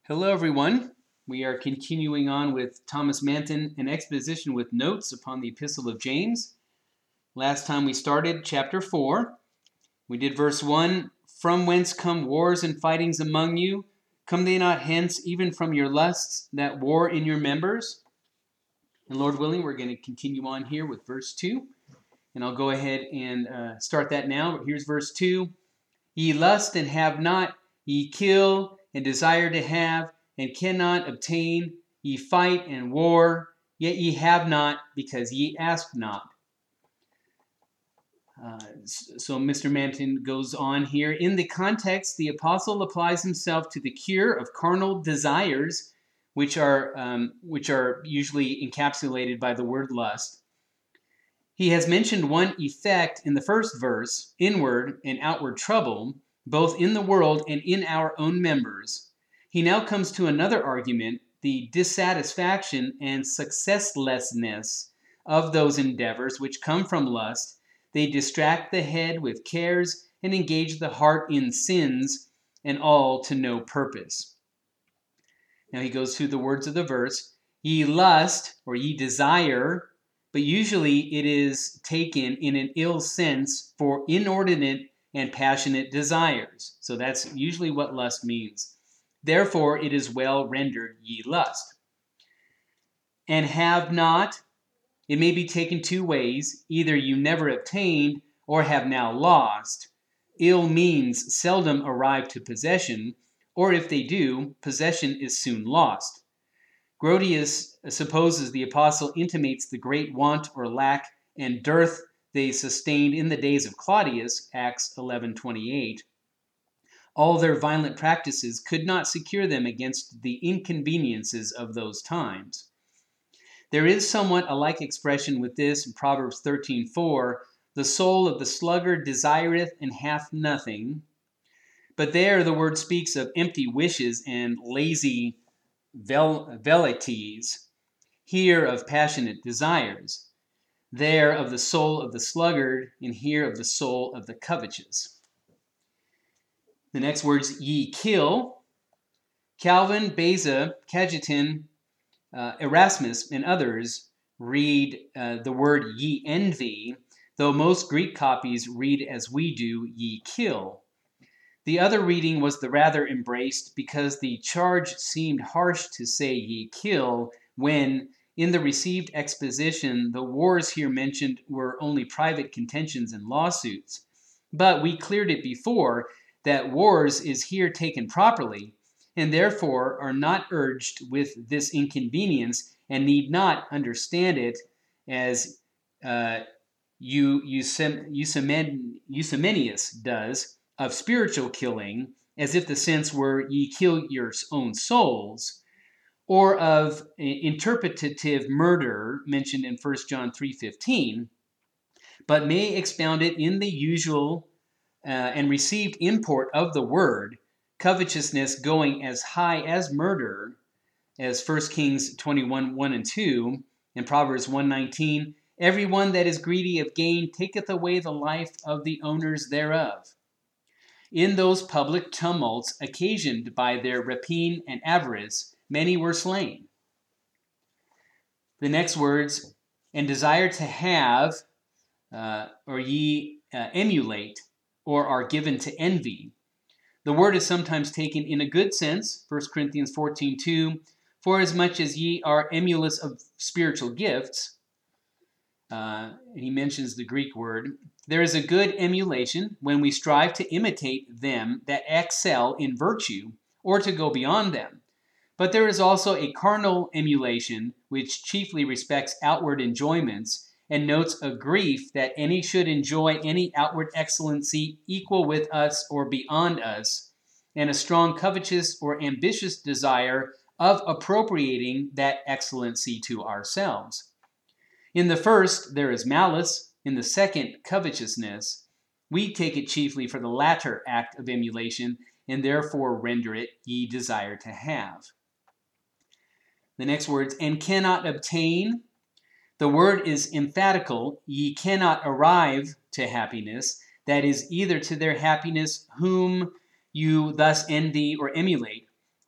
Hello, everyone. We are continuing on with Thomas Manton, an exposition with notes upon the Epistle of James. Last time we started chapter 4. We did verse 1, "From whence come wars and fightings among you? Come they not hence, even from your lusts that war in your members?" And Lord willing, we're going to continue on here with verse 2. And I'll go ahead and start that now. Here's verse 2. "Ye lust and have not, ye kill and desire to have, and cannot obtain. Ye fight and war, yet ye have not, because ye ask not." So Mr. Manton goes on here. In the context, the apostle applies himself to the cure of carnal desires, which are usually encapsulated by the word lust. He has mentioned one effect in the first verse, inward and outward trouble, both in the world and in our own members. He now comes to another argument, the dissatisfaction and successlessness of those endeavors which come from lust. They distract the head with cares and engage the heart in sins, and all to no purpose. Now he goes through the words of the verse. Ye lust, or ye desire, but usually it is taken in an ill sense for inordinate and passionate desires. So that's usually what lust means. Therefore, it is well rendered, ye lust. And have not, it may be taken two ways. Either you never obtained or have now lost. Ill means seldom arrive to possession, or if they do, possession is soon lost. Grotius supposes the apostle intimates the great want or lack and dearth they sustained in the days of Claudius, Acts 11:28. All their violent practices could not secure them against the inconveniences of those times. There is somewhat a like expression with this in Proverbs 13:4, "The soul of the sluggard desireth and hath nothing." But there the word speaks of empty wishes and lazy velleities. Here of passionate desires. There of the soul of the sluggard, and here of the soul of the covetous. The next words, ye kill. Calvin, Beza, Cajetan, Erasmus, and others read the word ye envy, though most Greek copies read as we do, ye kill. The other reading was the rather embraced because the charge seemed harsh to say ye kill when, in the received exposition, the wars here mentioned were only private contentions and lawsuits. But we cleared it before that wars is here taken properly, and therefore are not urged with this inconvenience, and need not understand it as Eusebius does, of spiritual killing, as if the sense were ye kill your own souls, or of interpretative murder mentioned in 1 John 3:15, but may expound it in the usual and received import of the word, covetousness going as high as murder, as 1 Kings 21:1 and 2, and Proverbs 1:19, "Everyone that is greedy of gain taketh away the life of the owners thereof." In those public tumults occasioned by their rapine and avarice, many were slain. The next words, and desire to have, or ye emulate, or are given to envy. The word is sometimes taken in a good sense, 1 Corinthians 14:2, "For as much as ye are emulous of spiritual gifts," and he mentions the Greek word, "there is a good emulation when we strive to imitate them that excel in virtue, or to go beyond them. But there is also a carnal emulation, which chiefly respects outward enjoyments, and notes a grief that any should enjoy any outward excellency equal with us or beyond us, and a strong covetous or ambitious desire of appropriating that excellency to ourselves. In the first, there is malice. In the second, covetousness. We take it chiefly for the latter act of emulation, and therefore render it ye desire to have." The next words, and cannot obtain. The word is emphatical. Ye cannot arrive to happiness, that is, either to their happiness whom you thus envy or emulate,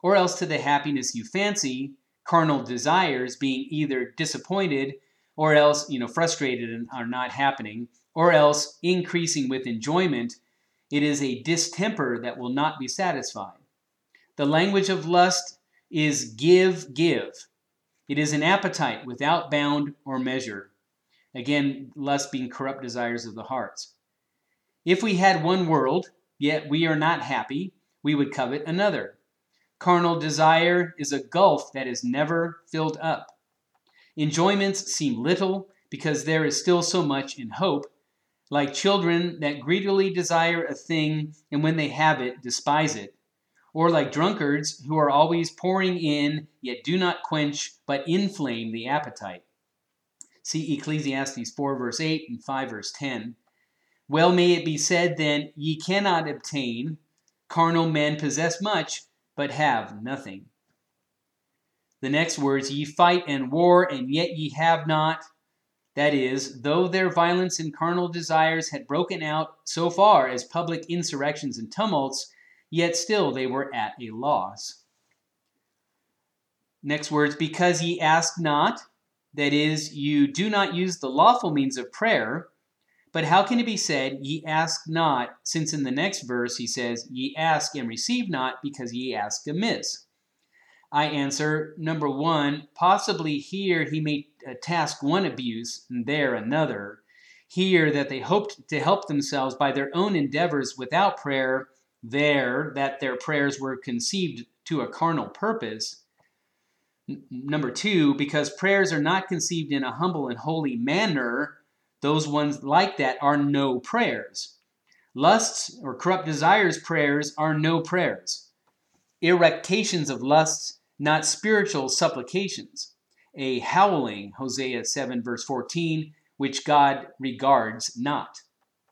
or else to the happiness you fancy, carnal desires being either disappointed or else, frustrated and are not happening, or else increasing with enjoyment. It is a distemper that will not be satisfied. The language of lust is give, give. It is an appetite without bound or measure. Again, lust being corrupt desires of the hearts. If we had one world, yet we are not happy, we would covet another. Carnal desire is a gulf that is never filled up. Enjoyments seem little because there is still so much in hope, like children that greedily desire a thing and when they have it, despise it, or like drunkards who are always pouring in, yet do not quench, but inflame the appetite. See Ecclesiastes 4 verse 8 and 5 verse 10. Well may it be said then, ye cannot obtain. Carnal men possess much, but have nothing. The next words, ye fight and war, and yet ye have not. That is, though their violence and carnal desires had broken out so far as public insurrections and tumults, yet still they were at a loss. Next words, because ye ask not, that is, you do not use the lawful means of prayer. But how can it be said, ye ask not, since in the next verse he says, ye ask and receive not, because ye ask amiss? I answer, number one, possibly here he may task one abuse, and there another. Here that they hoped to help themselves by their own endeavors without prayer, there that their prayers were conceived to a carnal purpose. Number two, because prayers are not conceived in a humble and holy manner, those ones like that are no prayers. Lusts or corrupt desires prayers are no prayers. Erectations of lusts, not spiritual supplications. A howling, Hosea 7 verse 14, which God regards not.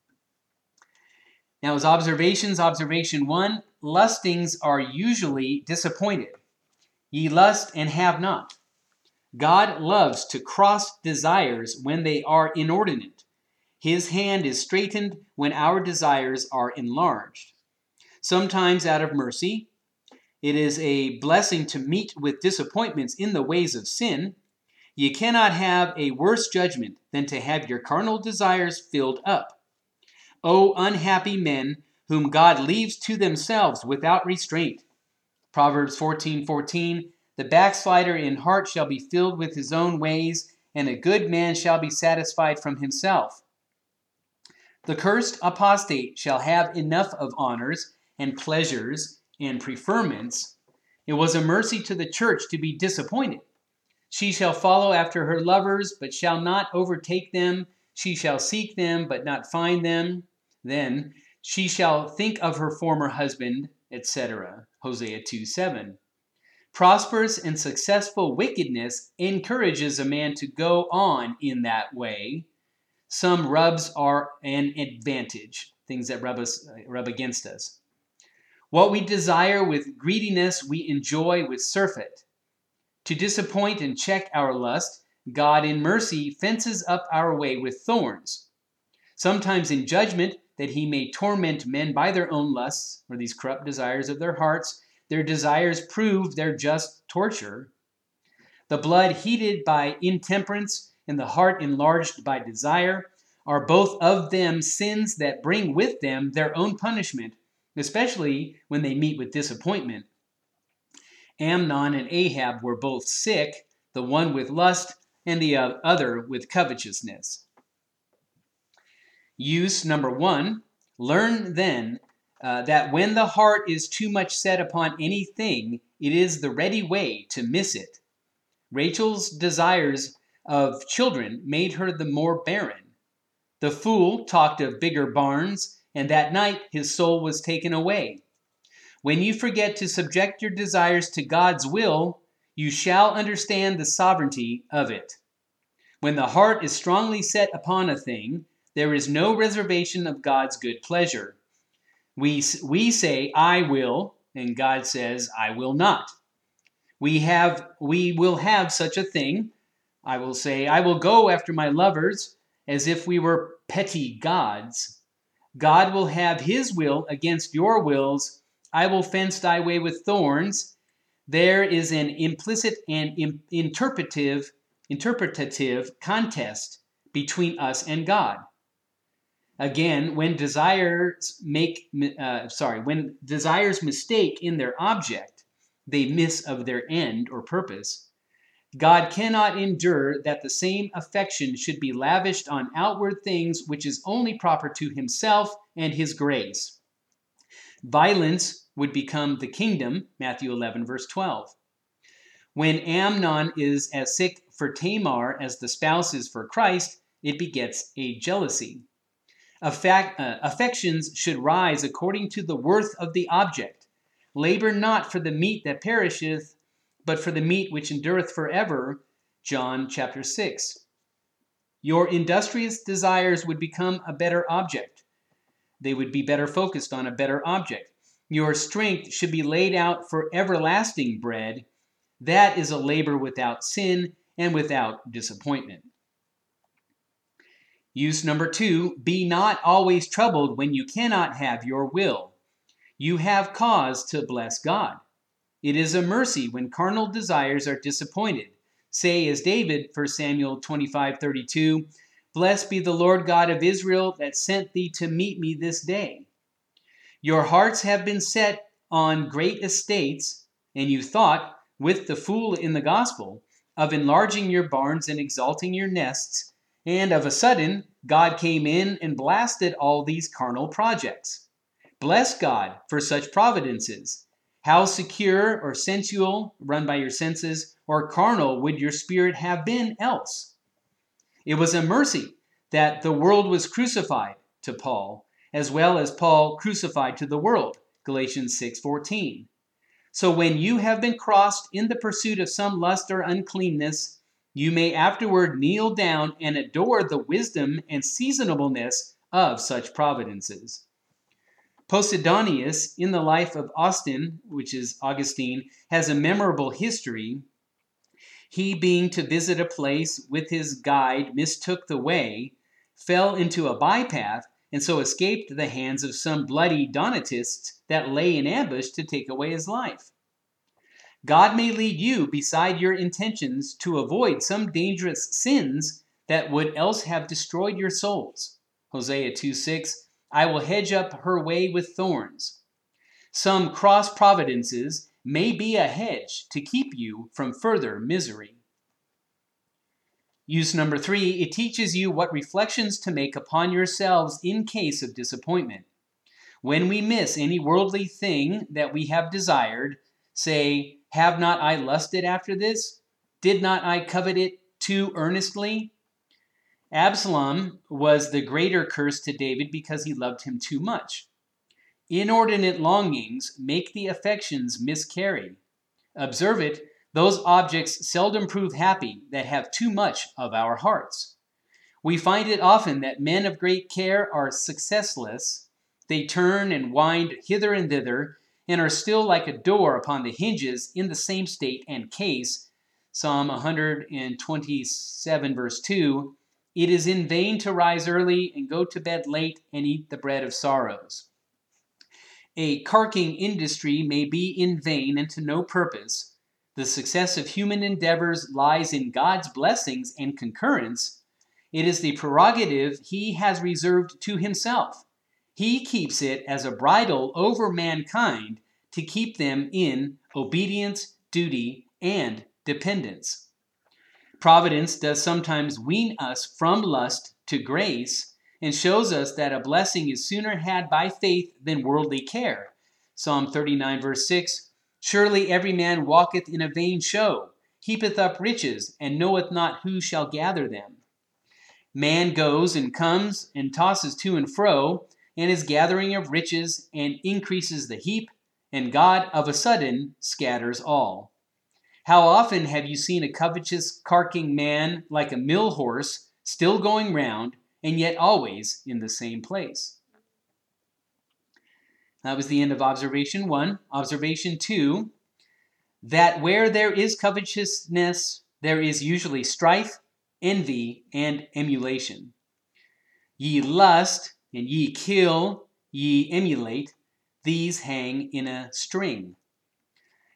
Now as observations, observation 1, lustings are usually disappointed. Ye lust and have not. God loves to cross desires when they are inordinate. His hand is straightened when our desires are enlarged. Sometimes out of mercy, it is a blessing to meet with disappointments in the ways of sin. You cannot have a worse judgment than to have your carnal desires filled up. O unhappy men whom God leaves to themselves without restraint. Proverbs 14:14. The backslider in heart shall be filled with his own ways, and a good man shall be satisfied from himself. The cursed apostate shall have enough of honors and pleasures and preferments. It was a mercy to the church to be disappointed. She shall follow after her lovers, but shall not overtake them. She shall seek them, but not find them. Then she shall think of her former husband, etc. Hosea 2:7. Prosperous and successful wickedness encourages a man to go on in that way. Some rubs are an advantage, things that rub against us. What we desire with greediness, we enjoy with surfeit. To disappoint and check our lust, God in mercy fences up our way with thorns. Sometimes in judgment, that he may torment men by their own lusts, or these corrupt desires of their hearts. Their desires prove their just torture. The blood heated by intemperance and the heart enlarged by desire are both of them sins that bring with them their own punishment, especially when they meet with disappointment. Amnon and Ahab were both sick, the one with lust and the other with covetousness. Use number 1, learn then that when the heart is too much set upon anything, it is the ready way to miss it. Rachel's desires of children made her the more barren. The fool talked of bigger barns, and that night his soul was taken away. When you forget to subject your desires to God's will, you shall understand the sovereignty of it. When the heart is strongly set upon a thing, there is no reservation of God's good pleasure. We say, I will, and God says, I will not. We will have such a thing. I will say, I will go after my lovers, as if we were petty gods. God will have his will against your wills. I will fence thy way with thorns, there is an implicit and interpretative contest between us and God. Again, when desires mistake in their object, they miss of their end or purpose. God cannot endure that the same affection should be lavished on outward things which is only proper to himself and his grace. Violence would become the kingdom, Matthew 11, verse 12. When Amnon is as sick for Tamar as the spouse is for Christ, it begets a jealousy. Affections should rise according to the worth of the object. Labor not for the meat that perisheth, but for the meat which endureth forever, John chapter 6. Your industrious desires would become a better object. They would be better focused on a better object. Your strength should be laid out for everlasting bread. That is a labor without sin and without disappointment. Use number 2, be not always troubled when you cannot have your will. You have cause to bless God. It is a mercy when carnal desires are disappointed. Say as David, 1 Samuel 25:32, Blessed be the Lord God of Israel that sent thee to meet me this day. Your hearts have been set on great estates, and you thought, with the fool in the gospel, of enlarging your barns and exalting your nests, and of a sudden God came in and blasted all these carnal projects. Bless God for such providences. How secure or sensual, run by your senses, or carnal would your spirit have been else? It was a mercy that the world was crucified to Paul, as well as Paul crucified to the world, Galatians 6:14. So when you have been crossed in the pursuit of some lust or uncleanness, you may afterward kneel down and adore the wisdom and seasonableness of such providences. Posidonius, in the life of Austin, which is Augustine, has a memorable history. He, being to visit a place with his guide, mistook the way, fell into a bypath, and so escaped the hands of some bloody Donatists that lay in ambush to take away his life. God may lead you beside your intentions to avoid some dangerous sins that would else have destroyed your souls. Hosea 2:6, I will hedge up her way with thorns. Some cross providences may be a hedge to keep you from further misery. Use number 3, it teaches you what reflections to make upon yourselves in case of disappointment. When we miss any worldly thing that we have desired, say, have not I lusted after this? Did not I covet it too earnestly? Absalom was the greater curse to David because he loved him too much. Inordinate longings make the affections miscarry. Observe it, those objects seldom prove happy that have too much of our hearts. We find it often that men of great care are successless. They turn and wind hither and thither, and are still like a door upon the hinges in the same state and case. Psalm 127, verse 2, It is in vain to rise early and go to bed late and eat the bread of sorrows. A carking industry may be in vain and to no purpose. The success of human endeavors lies in God's blessings and concurrence. It is the prerogative he has reserved to himself. He keeps it as a bridle over mankind to keep them in obedience, duty, and dependence. Providence does sometimes wean us from lust to grace and shows us that a blessing is sooner had by faith than worldly care. Psalm 39, verse 6, Surely every man walketh in a vain show, heapeth up riches, and knoweth not who shall gather them. Man goes and comes and tosses to and fro, and is gathering of riches, and increases the heap, and God of a sudden scatters all. How often have you seen a covetous, carking man like a mill horse, still going round, and yet always in the same place? That was the end of observation 1. Observation 2, that where there is covetousness, there is usually strife, envy, and emulation. Ye lust, and ye kill, ye emulate, these hang in a string.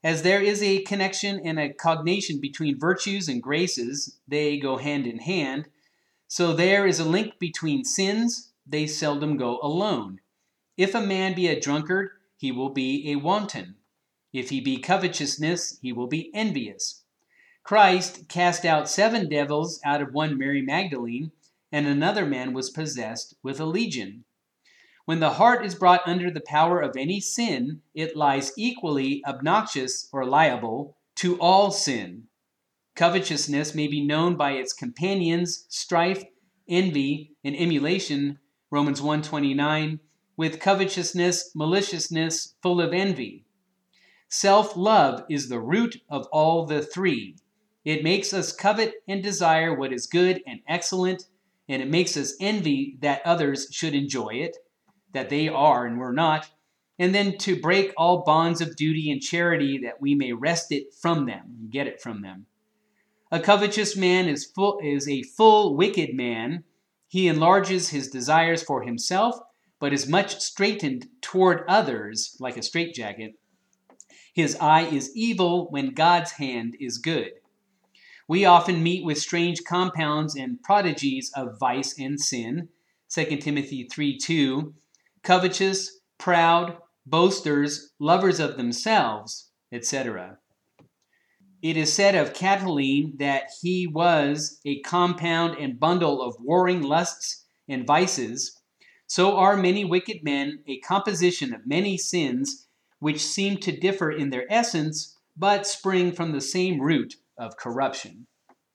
As there is a connection and a cognation between virtues and graces, they go hand in hand, so there is a link between sins, they seldom go alone. If a man be a drunkard, he will be a wanton. If he be covetousness, he will be envious. Christ cast out 7 devils out of one Mary Magdalene, and another man was possessed with a legion. When the heart is brought under the power of any sin, it lies equally obnoxious or liable to all sin. Covetousness may be known by its companions, strife, envy, and emulation, Romans 1:29, with covetousness, maliciousness, full of envy. Self-love is the root of all the 3. It makes us covet and desire what is good and excellent, and it makes us envy that others should enjoy it, that they are and we're not, and then to break all bonds of duty and charity that we may wrest it from them and get it from them. A covetous man is a full wicked man. He enlarges his desires for himself, but is much straitened toward others like a straitjacket. His eye is evil when God's hand is good. We often meet with strange compounds and prodigies of vice and sin, 2 Timothy 3:2, covetous, proud, boasters, lovers of themselves, etc. It is said of Catiline that he was a compound and bundle of warring lusts and vices. So are many wicked men a composition of many sins which seem to differ in their essence, but spring from the same root of corruption.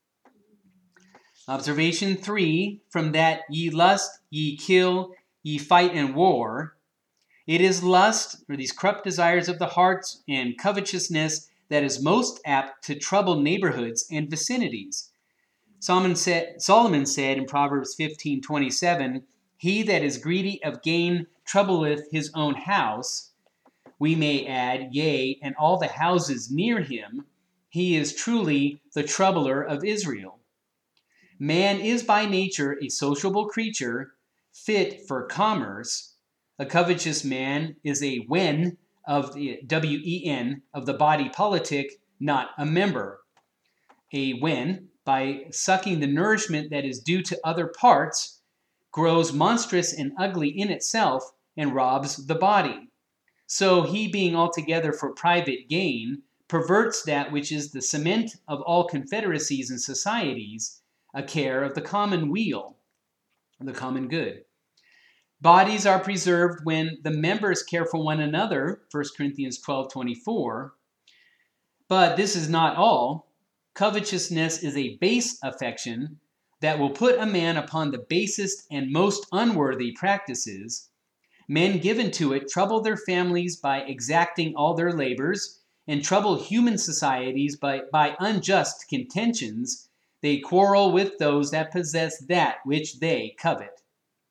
Observation 3, from that ye lust, ye kill, ye fight and war. It is lust, or these corrupt desires of the heart, and covetousness that is most apt to trouble neighborhoods and vicinities. Solomon said in Proverbs 15:27, he that is greedy of gain troubleth his own house. We may add, yea, and all the houses near him. He is truly the troubler of Israel. Man is by nature a sociable creature, fit for commerce. A covetous man is a wen of the W-E-N of the body politic, not a member. A wen, by sucking the nourishment that is due to other parts, grows monstrous and ugly in itself and robs the body. So he, being altogether for private gain, perverts that which is the cement of all confederacies and societies, a care of the common weal, the common good. Bodies are preserved when the members care for one another, 1 Corinthians 12:24. But this is not all. Covetousness is a base affection that will put a man upon the basest and most unworthy practices. Men given to it trouble their families by exacting all their labors, and trouble human societies by unjust contentions. They quarrel with those that possess that which they covet.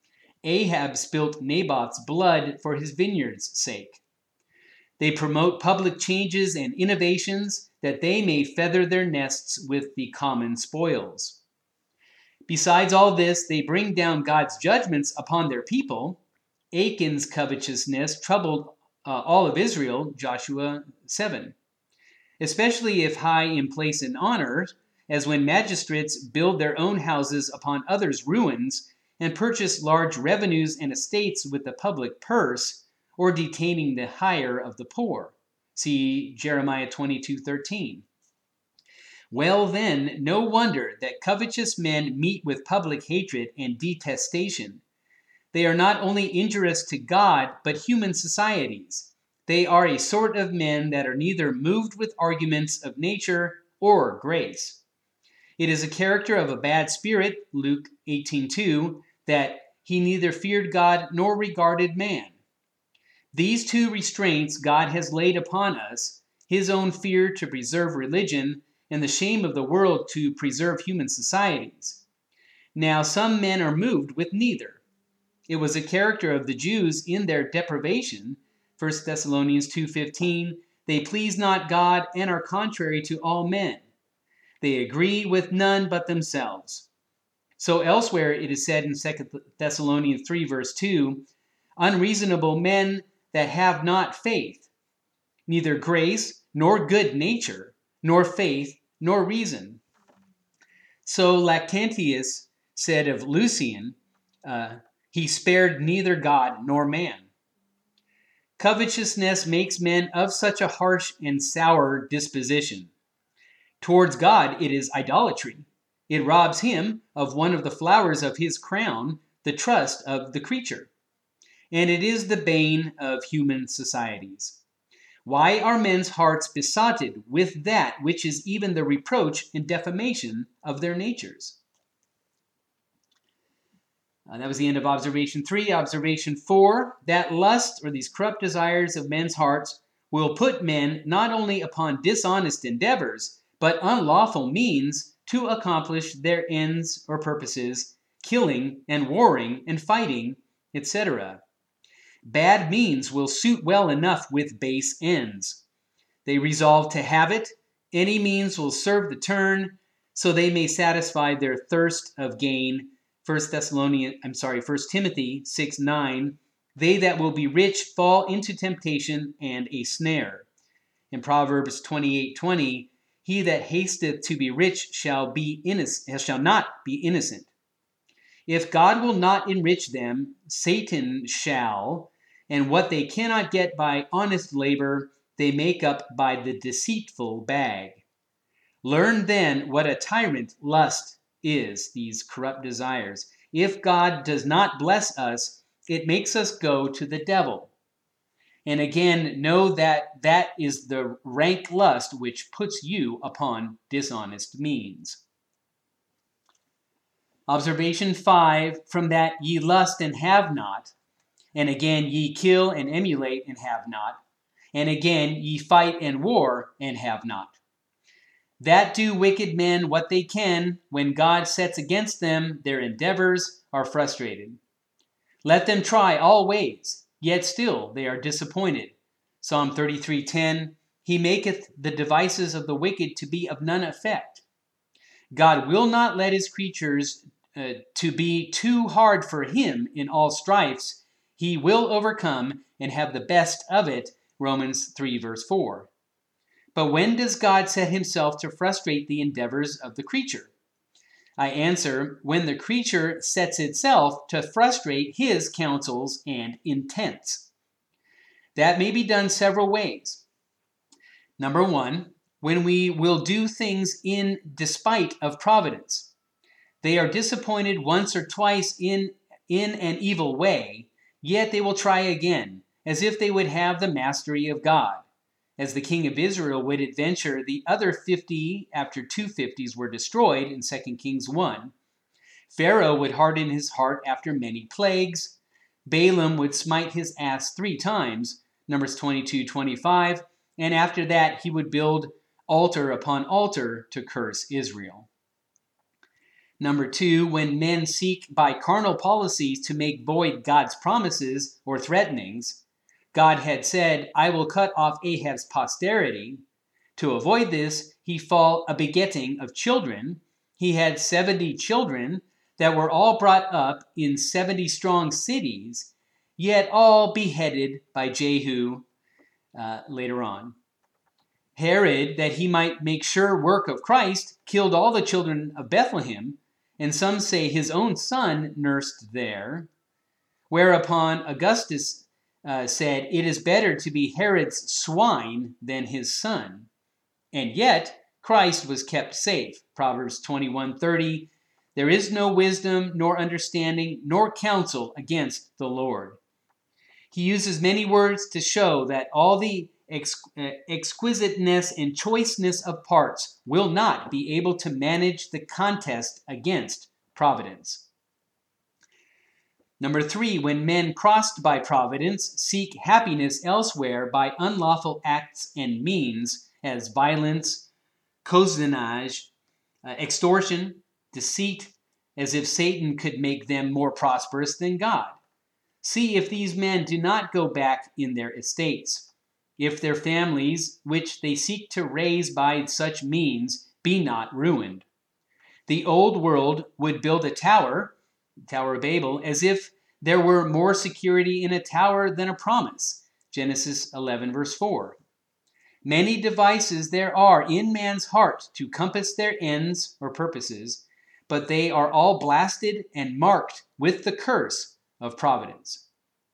Ahab spilt Naboth's blood for his vineyard's sake. They promote public changes and innovations that they may feather their nests with the common spoils. Besides all this, they bring down God's judgments upon their people. Achan's covetousness troubled all of Israel, Joshua 7. Especially if high in place and honor, as when magistrates build their own houses upon others' ruins and purchase large revenues and estates with the public purse, or detaining the hire of the poor. See Jeremiah 22:13. Well then, no wonder that covetous men meet with public hatred and detestation. They are not only injurious to God, but human societies. They are a sort of men that are neither moved with arguments of nature or grace. It is a character of a bad spirit, Luke 18:2, that he neither feared God nor regarded man. These 2 restraints God has laid upon us, his own fear to preserve religion, and the shame of the world to preserve human societies. Now some men are moved with neither. It was a character of the Jews in their depravation, 1 Thessalonians 2:15, they please not God and are contrary to all men. They agree with none but themselves. So elsewhere it is said in 2 Thessalonians 3 verse 2, unreasonable men that have not faith, neither grace nor good nature, nor faith, nor reason. So Lactantius said of Lucian, he spared neither God nor man. Covetousness makes men of such a harsh and sour disposition. Towards God it is idolatry. It robs him of one of the flowers of his crown, the trust of the creature. And it is the bane of human societies. Why are men's hearts besotted with that which is even the reproach and defamation of their natures? That was the end of observation 3. Observation 4, that lust, or these corrupt desires of men's hearts, will put men not only upon dishonest endeavors, but unlawful means to accomplish their ends or purposes, killing and warring and fighting, etc. Bad means will suit well enough with base ends. They resolve to have it. Any means will serve the turn, so they may satisfy their thirst of gain. 1 Timothy 6:9. They that will be rich fall into temptation and a snare. In Proverbs 28:20, he that hasteth to be rich shall not be innocent. If God will not enrich them, Satan shall, and what they cannot get by honest labor, they make up by the deceitful bag. Learn then what a tyrant lust is, these corrupt desires. If God does not bless us, it makes us go to the devil. And again, know that that is the rank lust which puts you upon dishonest means. Observation 5, from that ye lust and have not, and again ye kill and emulate and have not, and again ye fight and war and have not. That do wicked men what they can, when God sets against them, their endeavors are frustrated. Let them try all ways, yet still they are disappointed. Psalm 33:10, he maketh the devices of the wicked to be of none effect. God will not let his creatures to be too hard for him in all strifes. He will overcome and have the best of it, Romans 3 verse 4. But when does God set himself to frustrate the endeavors of the creature? I answer, when the creature sets itself to frustrate his counsels and intents. That may be done several ways. Number 1, when we will do things in despite of providence. They are disappointed once or twice in an evil way, yet they will try again, as if they would have the mastery of God. As the king of Israel would adventure the other 50 after 250s were destroyed in 2 Kings 1. Pharaoh would harden his heart after many plagues. Balaam would smite his ass 3 times, Numbers 22:25, and after that he would build altar upon altar to curse Israel. Number 2, when men seek by carnal policies to make void God's promises or threatenings. God had said, I will cut off Ahab's posterity. To avoid this, he fall a begetting of children. He had 70 children that were all brought up in 70 strong cities, yet all beheaded by Jehu later on. Herod, that he might make sure work of Christ, killed all the children of Bethlehem, and some say his own son nursed there. Whereupon Augustus said, it is better to be Herod's swine than his son. And yet, Christ was kept safe. Proverbs 21:30, there is no wisdom, nor understanding, nor counsel against the Lord. He uses many words to show that all the exquisiteness and choiceness of parts will not be able to manage the contest against providence. Number 3, when men crossed by providence seek happiness elsewhere by unlawful acts and means, as violence, cozenage, extortion, deceit, as if Satan could make them more prosperous than God. See if these men do not go back in their estates, if their families, which they seek to raise by such means, be not ruined. The old world would build a tower, Tower of Babel, as if there were more security in a tower than a promise. Genesis 11 verse 4. Many devices there are in man's heart to compass their ends or purposes, but they are all blasted and marked with the curse of providence.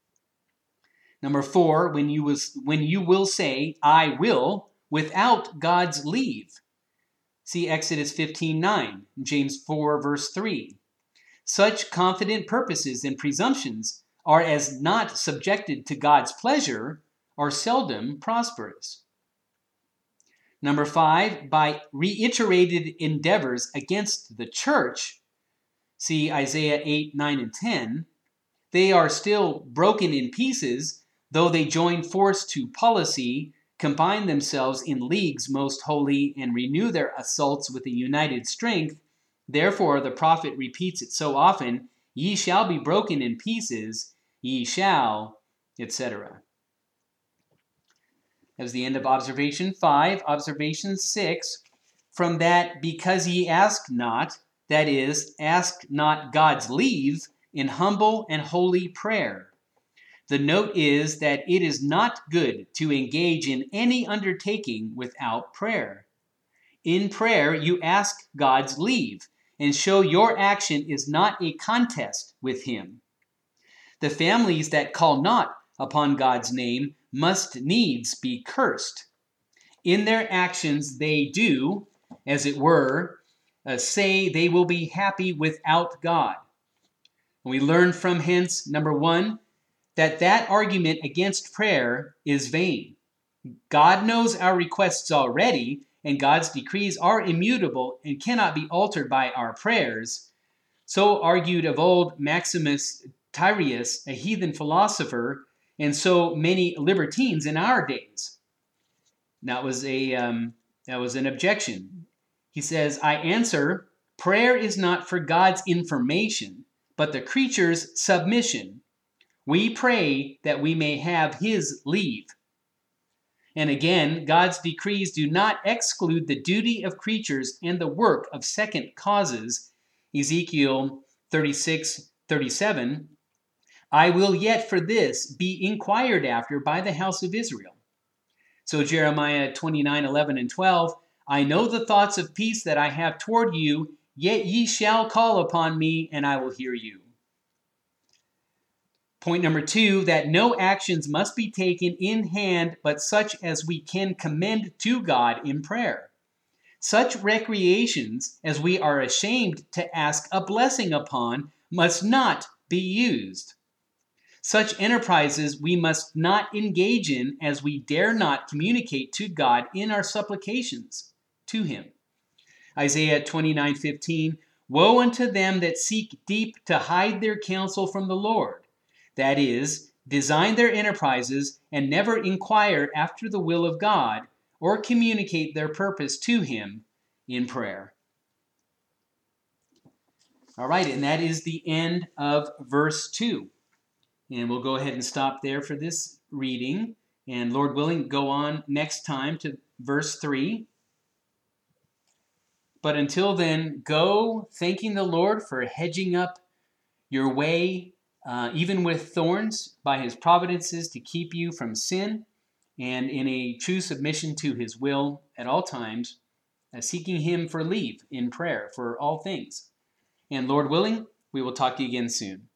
Number 4, when you will say, I will, without God's leave. See Exodus 15:9, James 4, verse 3. Such confident purposes and presumptions are as not subjected to God's pleasure are seldom prosperous. Number 5, by reiterated endeavors against the church, see Isaiah 8, 9, and 10, they are still broken in pieces, though they join force to policy, combine themselves in leagues most holy, and renew their assaults with a united strength. Therefore, the prophet repeats it so often, ye shall be broken in pieces, ye shall, etc. That was the end of observation 5. Observation 6, from that because ye ask not, that is, ask not God's leave in humble and holy prayer. The note is that it is not good to engage in any undertaking without prayer. In prayer, you ask God's leave and show your action is not a contest with him. The families that call not upon God's name must needs be cursed. In their actions, they do, as it were, say they will be happy without God. We learn from hence, number 1, that argument against prayer is vain. God knows our requests already, and God's decrees are immutable and cannot be altered by our prayers. So argued of old Maximus Tyrius, a heathen philosopher, and so many libertines in our days. That was an objection. He says, I answer, prayer is not for God's information, but the creature's submission. We pray that we may have his leave. And again, God's decrees do not exclude the duty of creatures and the work of second causes. Ezekiel 36:37, I will yet for this be inquired after by the house of Israel. So Jeremiah 29:11 and 12, I know the thoughts of peace that I have toward you, yet ye shall call upon me, and I will hear you. Point number 2, that no actions must be taken in hand, but such as we can commend to God in prayer. Such recreations as we are ashamed to ask a blessing upon must not be used. Such enterprises we must not engage in, as we dare not communicate to God in our supplications to him. Isaiah 29:15, woe unto them that seek deep to hide their counsel from the Lord. That is, design their enterprises and never inquire after the will of God or communicate their purpose to him in prayer. All right, and that is the end of verse 2. And we'll go ahead and stop there for this reading. And Lord willing, go on next time to verse 3. But until then, go thanking the Lord for hedging up your way, even with thorns, by his providences to keep you from sin, and in a true submission to his will at all times, seeking him for leave in prayer for all things. And Lord willing, we will talk to you again soon.